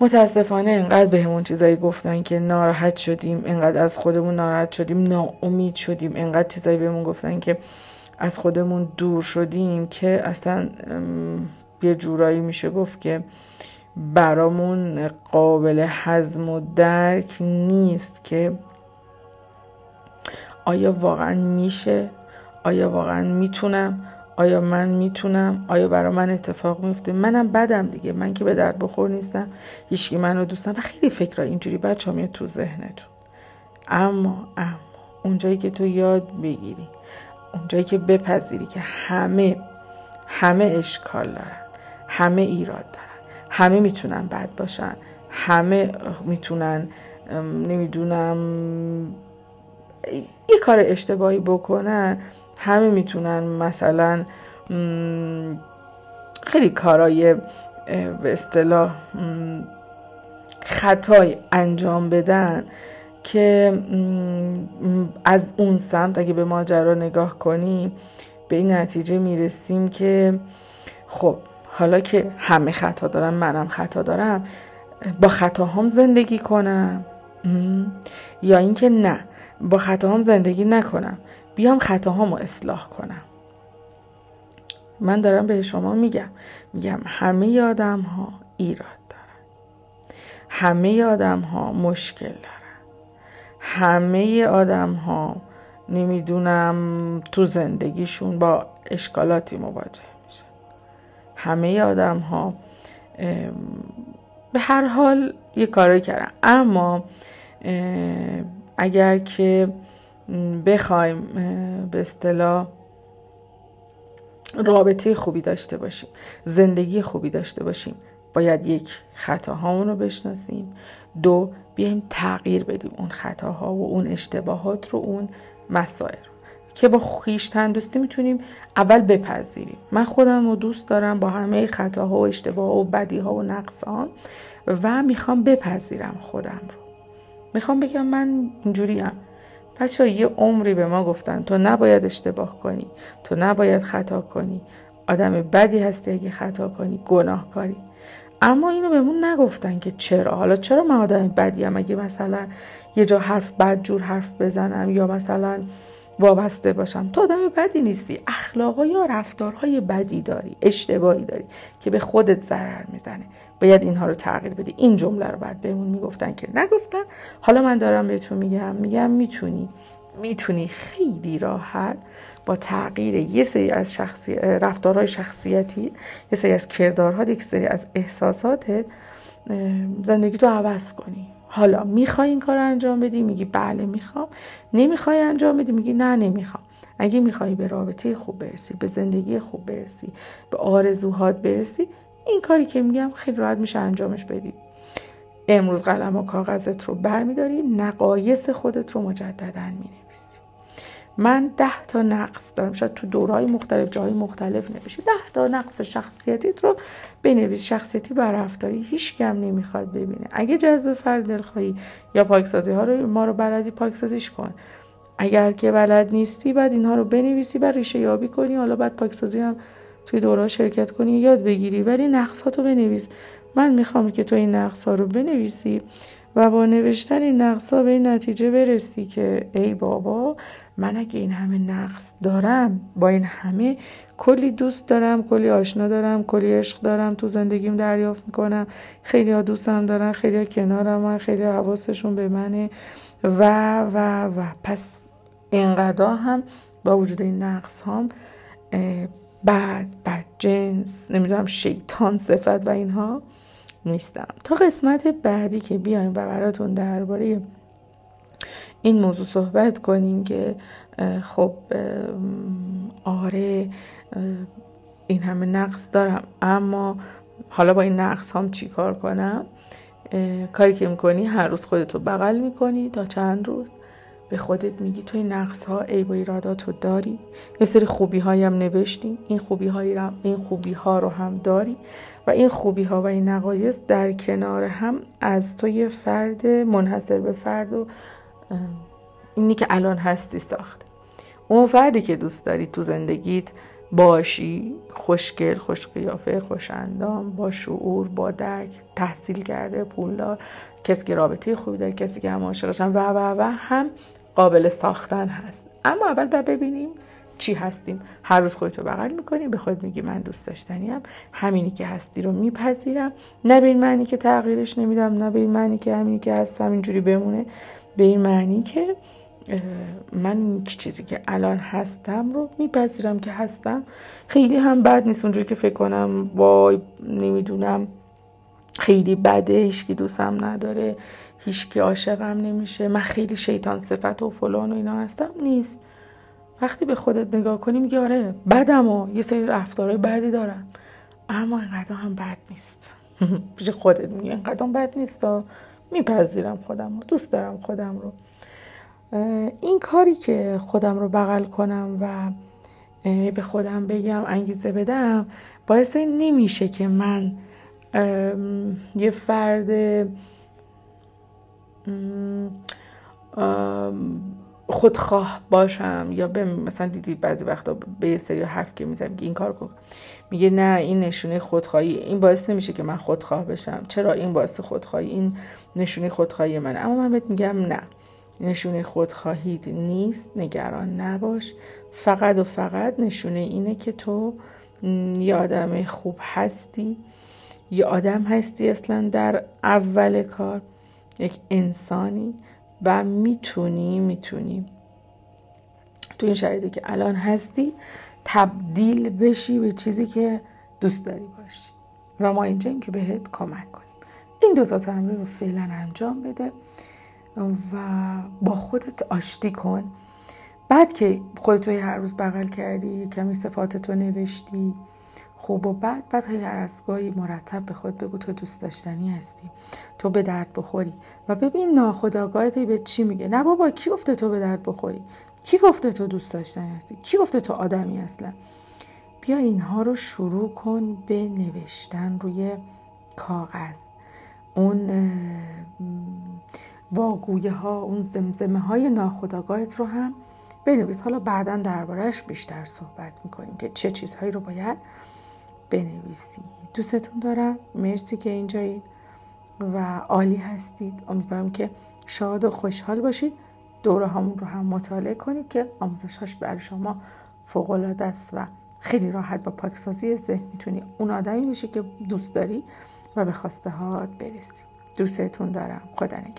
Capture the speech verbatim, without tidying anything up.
متاسفانه انقدر بهمون چیزایی گفتن که ناراحت شدیم، انقدر از خودمون ناراحت شدیم، ناامید شدیم، انقدر چیزایی بهمون گفتن که از خودمون دور شدیم که اصلا یه جورایی میشه گفت که برامون قابل هضم و درک نیست که آیا واقعا میشه؟ آیا واقعا میتونم؟ آیا من میتونم؟ آیا برای من اتفاق میفته؟ منم بدم دیگه، من که به درد بخور نیستم، هیچکی منو دوست نداره و خیلی فکرها اینجوری بچه ها میاد تو ذهنتون. اما اما اونجایی که تو یاد بگیری، اونجایی که بپذیری که همه همه اشکال دارن، همه ایراد دارن، همه میتونن بد باشن، همه میتونن نمیدونم یه کار اشتباهی بکنن، همه میتونن مثلا خیلی کارای به اصطلاح خطای انجام بدن که از اون سمت اگه به ماجرا نگاه کنیم به این نتیجه میرسیم که خب حالا که همه خطا دارن، منم خطا دارم، با خطاهام زندگی کنم یا اینکه نه با خطاهام زندگی نکنم، بیام خطاهامو اصلاح کنم. من دارم به شما میگم میگم همه آدم ها ایراد دارن، همه آدم ها مشکل دارن، همه آدم ها نمیدونم تو زندگیشون با اشکالاتی مواجه میشن، همه آدم ها به هر حال یه کاری کردن. اما اگر که بخوایم به اصطلاح رابطه خوبی داشته باشیم، زندگی خوبی داشته باشیم، باید یک خطاهامون رو بشناسیم، دو بیایم تغییر بدیم اون خطاها و اون اشتباهات رو، اون مسائل که با خویشتن دوستی میتونیم اول بپذیریم. من خودم رو دوست دارم با همه خطاها و اشتباهها و بدیها و نقصان و میخوام بپذیرم خودم رو، میخوام بگم من اینجوریم. بچه ها یه عمری به ما گفتن تو نباید اشتباه کنی، تو نباید خطا کنی، آدم بدی هستی اگه خطا کنی، گناهکاری. اما اینو بهمون نگفتن که چرا، حالا چرا من آدم بدیم اگه مثلا یه جا حرف بد جور حرف بزنم یا مثلا وابسته باشم. تو آدم بدی نیستی، اخلاقا یا رفتارهای بدی داری، اشتباهی داری که به خودت ضرر میزنه، باید اینها رو تغییر بدی. این جمله رو بعد بهمون میگفتن که نگفتن. حالا من دارم بهتون میگم میگم میتونی میتونی خیلی راحت با تغییر یه سری از شخصی رفتارهای شخصیتی، یه سری از کردارها، یک سری از احساساتت زندگی تو عوض کنی. حالا میخوای این کار رو انجام بدی؟ میگی بله میخوام. نمیخوای انجام بدی؟ میگی نه نمیخوام. اگه میخوای به رابطه خوب برسی، به زندگی خوب برسی، به آرزوهات برسی، این کاری که میگم خیلی راحت میشه انجامش بدی. امروز قلم و کاغذت رو برمیداری، نقایص خودت رو مجددا مینویسی. من ده تا نقص دارم، شاید تو دورهای مختلف جای مختلف نوشی، ده تا نقص شخصیتیت رو بنویس. شخصیتی بر رفتاری هیچ کم نمیخواد ببینه. اگه جذب فرد دلخواهی یا پاکسازی ها رو ما رو بلدی، پاکسازیش کن. اگر که بلد نیستی بعد اینها رو بنویسی، بعد ریشه یابی کنی، حالا بعد پاکسازی هم توی دورها شرکت کنی، یاد بگیری، ولی نقصاتو بنویس. من میخوام که تو این نقصا رو بنویسی و با نوشتن این نقصا به این نتیجه برسی که ای بابا، من اگه این همه نقص دارم، با این همه کلی دوست دارم، کلی آشنا دارم، کلی عشق دارم، تو زندگیم دریافت میکنم، خیلی ها دوستم دارن، خیلی ها کنارم من، خیلی ها حواسشون به منه و و و پس اینقدر هم با وجود این نقص هم بد بد جنس نمیدونم شیطان صفت و اینها نیستم. تا قسمت بعدی که بیایم و براتون درباره این موضوع صحبت کنیم که خب آره این همه نقص دارم، اما حالا با این نقص هم چی کار کنم؟ کاری که میکنی هر روز خودتو بغل میکنی تا چند روز به خودت میگی توی نقص ها عیب و ایراداتو داری، یه سری خوبی هایی هم نوشتیم، این خوبی هایی رو این خوبی ها رو هم داری و این خوبی ها و این نقایص در کنار هم از تو یه فرد منحصر به فرد و اینی که الان هستی ساخته. اون فردی که دوست داری تو زندگیت باشی، خوشگل، خوش قیافه، خوش اندام، با شعور، با درک، تحصیل کرده، پولدار، کسی که رابطه خوبی داره، کسی که هم عاشقشن و و و هم قابل ساختن هست. اما اول باید ببینیم چی هستیم. هر روز خودتو بغل میکنی، به خود میگی من دوست داشتنیم، همینی که هستی رو میپذیرم، نه به این معنی که تغییرش نمیدم، نه به این معنی که همینی که هستم اینجوری بمونه، به این معنی که من این چیزی که الان هستم رو میپذیرم که هستم. خیلی هم بد نیست اونجوری که فکر کنم وای نمیدونم خیلی بده، هیچکی دوستم نداره، هیچکی عاشقم نمیشه، من خیلی شیطان صفت و فلان و اینا هستم، نیست. وقتی به خودت نگاه کنی میگی آره بدم و یه سری رفتارهای بدی دارم، اما اینقدر هم بد نیست. پیش خودت میگی اینقدر هم بد نیست، میپذیرم خودم رو، دوست دارم خودم رو. این کاری که خودم رو بغل کنم و به خودم بگم انگیزه بدم باعث این نمیشه که من یه فرد خودخواه باشم، یا به مثلا دیدی بعضی وقتا به یه سری حرف که میزنم که این کار کن، میگه نه این نشونه خودخواهی، این باعث نمیشه که من خودخواه بشم. چرا این باعث خودخواهی، این نشونه خودخواهی من. اما من بهت میگم نه، نشونه خودخواهی نیست، نگران نباش. فقط و فقط نشونه اینه که تو یه آدم خوب هستی، یه آدم هستی اصلا در اول کار، یک انسانی، و میتونی میتونی تو این شرایطی که الان هستی تبدیل بشی به چیزی که دوست داری باشی و ما اینجاییم که بهت کمک کنیم. این دوتا تمرین رو فعلا انجام بده و با خودت آشتی کن. بعد که خودت رو هر روز بغل کردی، کمی صفاتتو نوشتی خوب و بعد بعد هر از گاهی مرتب به خود بگو تو دوست داشتنی هستی، تو به درد بخوری، و ببین ناخودآگاهت به چی میگه. نه بابا کی گفته تو به درد بخوری؟ کی گفته تو دوست داشتنی هستی؟ کی گفته تو آدمی اصلا؟ بیا اینها رو شروع کن به نوشتن روی کاغذ. اون واگویه ها، اون زمزمه های ناخودآگاهت رو هم بنویس. حالا بعداً درباره‌اش بیشتر صحبت میکنیم که چه چیزهایی رو باید بنویسی. دوستتون دارم، مرسی که اینجایید و عالی هستید. امیدوارم که شاد و خوشحال باشید. دوره هامون رو هم مطالعه کنید که آموزش هاش برای شما فوق‌العاده است و خیلی راحت با پاکسازی ذهن میتونی اون آدمی بشی که دوست داری و به خواسته هات برسی. دوستتون دارم. خدا نگهدار.